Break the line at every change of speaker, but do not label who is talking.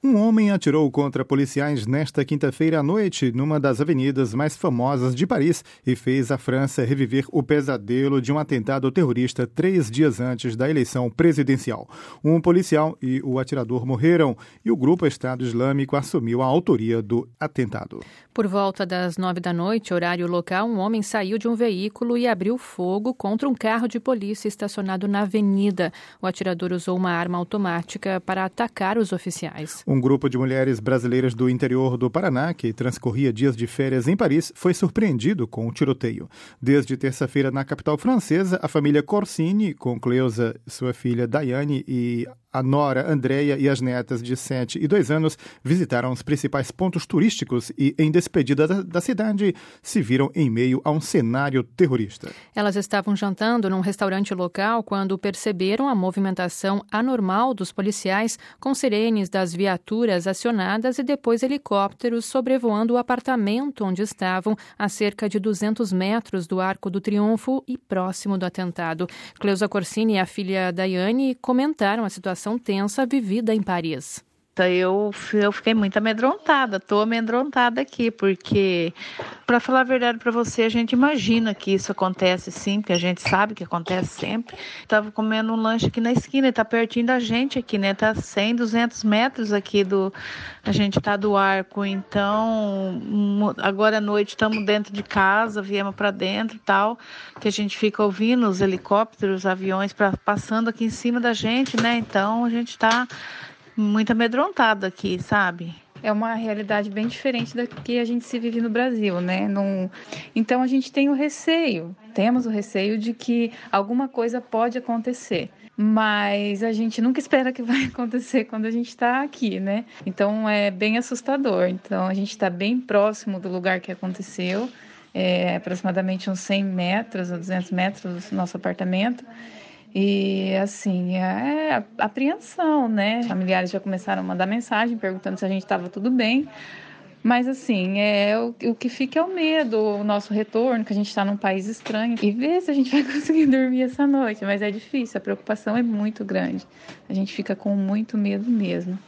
Um homem atirou contra policiais nesta quinta-feira à noite numa das avenidas mais famosas de Paris e fez a França reviver o pesadelo de um atentado terrorista 3 dias antes da eleição presidencial. Um policial e o atirador morreram e o grupo Estado Islâmico assumiu a autoria do atentado.
Por volta das 9 da noite, horário local, um homem saiu de um veículo e abriu fogo contra um carro de polícia estacionado na avenida. O atirador usou uma arma automática para atacar os oficiais.
Um grupo de mulheres brasileiras do interior do Paraná, que transcorria dias de férias em Paris, foi surpreendido com o tiroteio. Desde terça-feira, na capital francesa, a família Corsini, com Cleusa, sua filha Daiane e a nora Andréia e as netas de 7 e 2 anos visitaram os principais pontos turísticos e, em despedida da cidade, se viram em meio a um cenário terrorista.
Elas estavam jantando num restaurante local quando perceberam a movimentação anormal dos policiais, com sirenes das viaturas acionadas e depois helicópteros sobrevoando o apartamento onde estavam, a cerca de 200 metros do Arco do Triunfo e próximo do atentado. Cleusa Corsini e a filha Daiane comentaram a situação tensa vivida em Paris.
Eu fiquei muito amedrontada, estou amedrontada aqui, porque, para falar a verdade para você, a gente imagina que isso acontece sim, porque a gente sabe que acontece sempre. Estava comendo um lanche aqui na esquina, está pertinho da gente aqui, né? Está 100, 200 metros aqui a gente está do Arco, então agora à noite estamos dentro de casa, viemos para dentro e tal, que a gente fica ouvindo os helicópteros, aviões passando aqui em cima da gente, né? Então a gente está muito amedrontado aqui, sabe?
É uma realidade bem diferente da que a gente se vive no Brasil, né? Então a gente tem temos o receio de que alguma coisa pode acontecer, mas a gente nunca espera que vai acontecer quando a gente está aqui, né? Então é bem assustador. Então a gente está bem próximo do lugar que aconteceu, aproximadamente uns 100 metros ou 200 metros do nosso apartamento. E, assim, é apreensão, né? Familiares já começaram a mandar mensagem perguntando se a gente estava tudo bem. Mas, assim, o que fica é o medo, o nosso retorno, que a gente está num país estranho. E ver se a gente vai conseguir dormir essa noite. Mas é difícil, a preocupação é muito grande. A gente fica com muito medo mesmo.